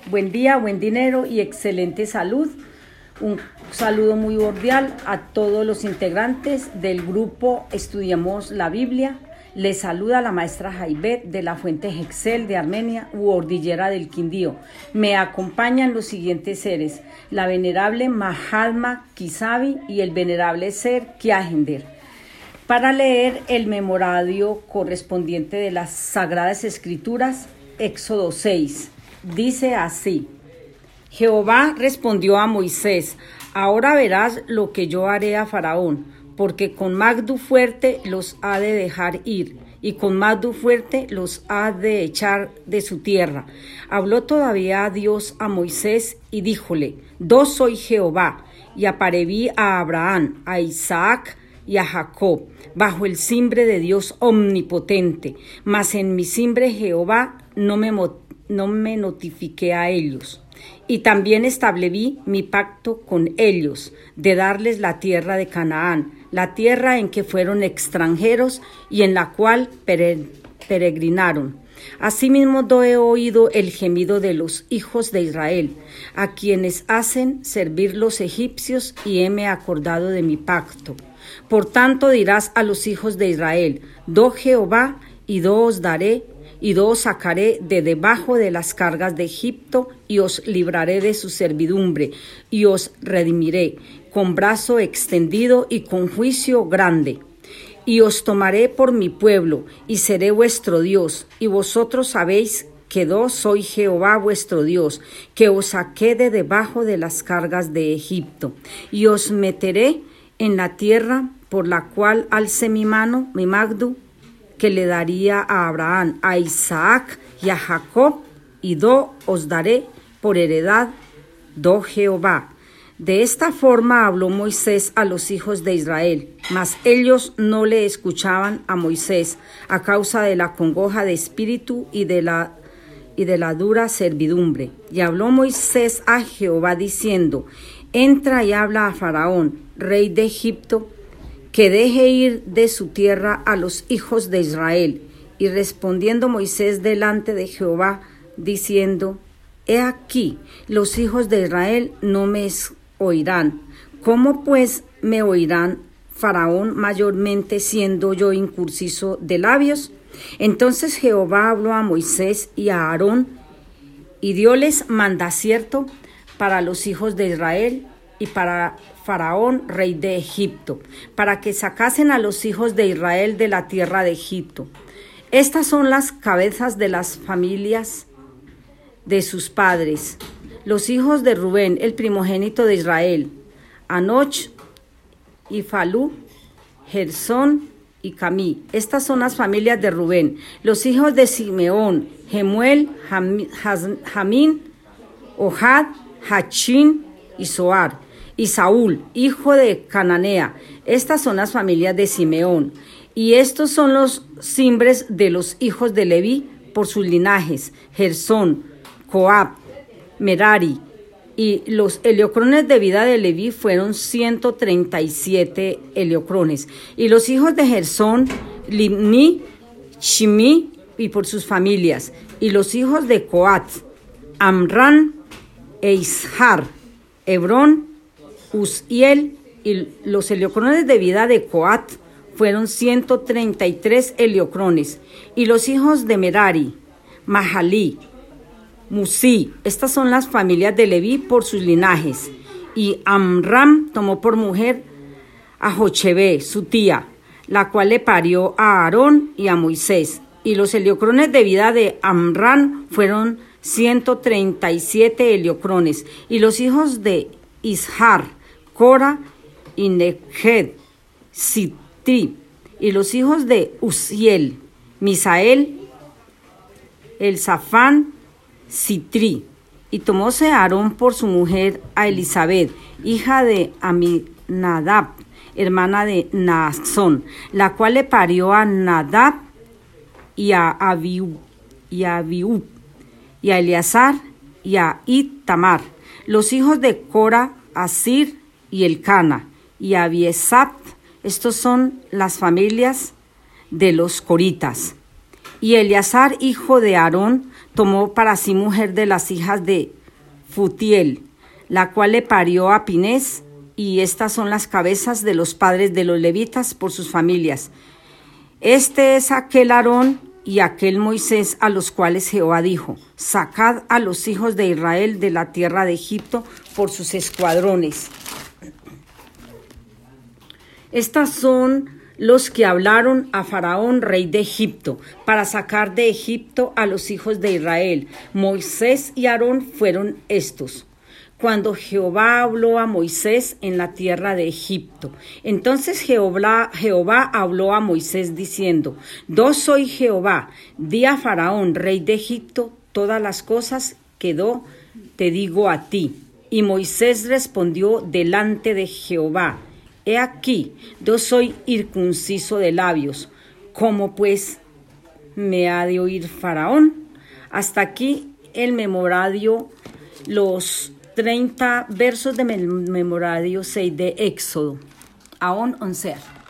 Buen día, buen dinero y excelente salud. Un saludo muy cordial a todos los integrantes del grupo Estudiemos la Biblia. Les saluda la maestra Jaibet de la Fuente Hexel de Armenia u Ordillera del Quindío. Me acompañan los siguientes seres: la venerable Mahatma Kisavi y el venerable ser Kiajender, para leer el memorario correspondiente de las Sagradas Escrituras. Éxodo 6. Dice así: Jehová respondió a Moisés: ahora verás lo que yo haré a Faraón, porque con mano fuerte los ha de dejar ir, y con mano fuerte los ha de echar de su tierra. Habló todavía Dios a Moisés y díjole: Yo soy Jehová, y aparecí a Abraham, a Isaac y a Jacob, bajo el cimbre de Dios omnipotente, mas en mi cimbre Jehová no me notifiqué a ellos. Y también establecí mi pacto con ellos, de darles la tierra de Canaán, la tierra en que fueron extranjeros y en la cual peregrinaron. Asimismo yo he oído el gemido de los hijos de Israel, a quienes hacen servir los egipcios, y heme acordado de mi pacto. Por tanto dirás a los hijos de Israel: yo Jehová, y yo os daré, y yo os sacaré de debajo de las cargas de Egipto, y os libraré de su servidumbre, y os redimiré con brazo extendido y con juicio grande. Y os tomaré por mi pueblo, y seré vuestro Dios, y vosotros sabéis que yo soy Jehová vuestro Dios, que os saqué de debajo de las cargas de Egipto. Y os meteré en la tierra por la cual alcé mi mano, mi magdu, que le daría a Abraham, a Isaac y a Jacob, y yo os daré por heredad, yo Jehová. De esta forma habló Moisés a los hijos de Israel, mas ellos no le escuchaban a Moisés a causa de la congoja de espíritu y de la dura servidumbre. Y habló Moisés a Jehová diciendo: entra y habla a Faraón, rey de Egipto, que deje ir de su tierra a los hijos de Israel. Y respondiendo Moisés delante de Jehová, diciendo: he aquí, los hijos de Israel no me oirán. ¿Cómo pues me oirán Faraón mayormente, siendo yo incursiso de labios? Entonces Jehová habló a Moisés y a Aarón, y dióles mandacierto para los hijos de Israel y para Faraón, rey de Egipto, para que sacasen a los hijos de Israel de la tierra de Egipto. Estas son las cabezas de las familias de sus padres. Los hijos de Rubén, el primogénito de Israel: Anoch y Falú, Gersón y Camí. Estas son las familias de Rubén. Los hijos de Simeón: Jemuel, Jamín, Ohad, Hachín y Zoar. Y Saúl, hijo de Cananea. Estas son las familias de Simeón. Y estos son los cimbres de los hijos de Leví por sus linajes: Gersón, Coab, Merari. Y los heliocrones de vida de Leví fueron 137 heliocrones. Y los hijos de Gersón: Limni, Shimi y por sus familias. Y los hijos de Coat: Amran e Ishar, Hebrón, Uziel. Y los heliocrones de vida de Coat fueron 133 heliocrones. Y los hijos de Merari: Mahalí, Musi. Estas son las familias de Leví por sus linajes. Y Amram tomó por mujer a Jochebé, su tía, la cual le parió a Aarón y a Moisés. Y los heliocrones de vida de Amram fueron 137 heliocrones. Y los hijos de Ishar: Cora y Neged, Sitri. Y los hijos de Uziel: Misael, Elzafán, Sitri. Y tomóse Aarón por su mujer a Elisabet, hija de Aminadab, hermana de Naasón, la cual le parió a Nadab y a Abiú, y a Eleazar y a Itamar. Los hijos de Cora: Asir y Elcana y Abiesap. Estos son las familias de los coritas. Y Eleazar, hijo de Aarón, tomó para sí mujer de las hijas de Futiel, la cual le parió a Pinés, y estas son las cabezas de los padres de los levitas por sus familias. Este es aquel Aarón y aquel Moisés a los cuales Jehová dijo: sacad a los hijos de Israel de la tierra de Egipto por sus escuadrones. Estas son los que hablaron a Faraón, rey de Egipto, para sacar de Egipto a los hijos de Israel. Moisés y Aarón fueron estos. Cuando Jehová habló a Moisés en la tierra de Egipto. Entonces Jehová habló a Moisés diciendo: Yo soy Jehová, di a Faraón, rey de Egipto, todas las cosas que te digo a ti. Y Moisés respondió delante de Jehová: He aquí, yo soy circunciso de labios. ¿Cómo pues me ha de oír Faraón? Hasta aquí el memorario, los 30 versos de memorario 6 de Éxodo. Aón 11.